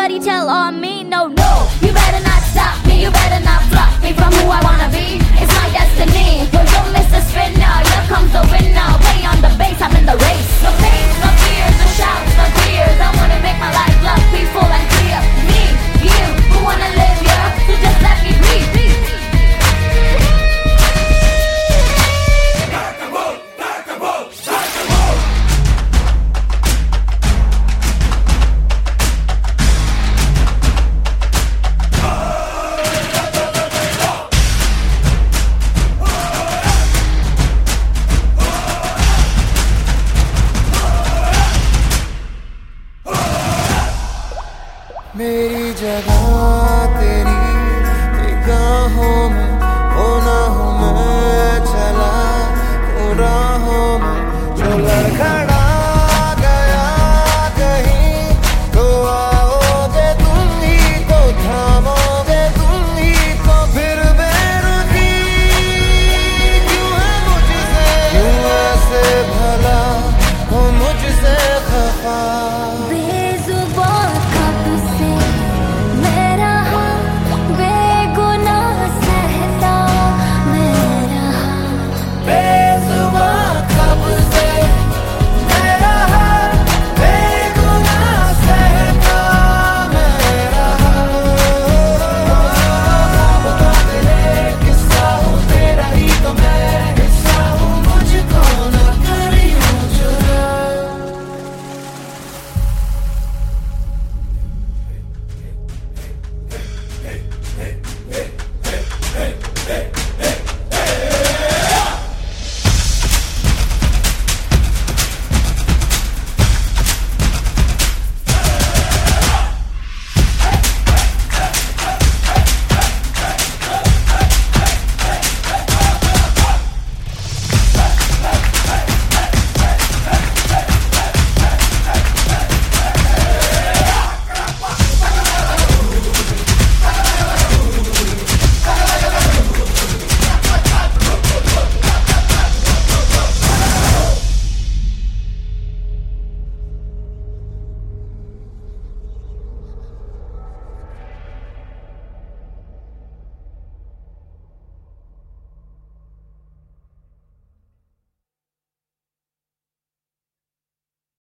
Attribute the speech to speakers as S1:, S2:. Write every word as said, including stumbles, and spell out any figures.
S1: everybody tell on me. No, no, you better not stop me, you better not block me from who I wanna be. It's my destiny. Well, don't miss the spin now. Here comes the winner. Play on the bass, I'm in the race. No pain, no fears, no shouts, no tears. I wanna make my life love peaceful and clear. Me, you, who wanna live here? So just let me breathe.
S2: मेरी जगह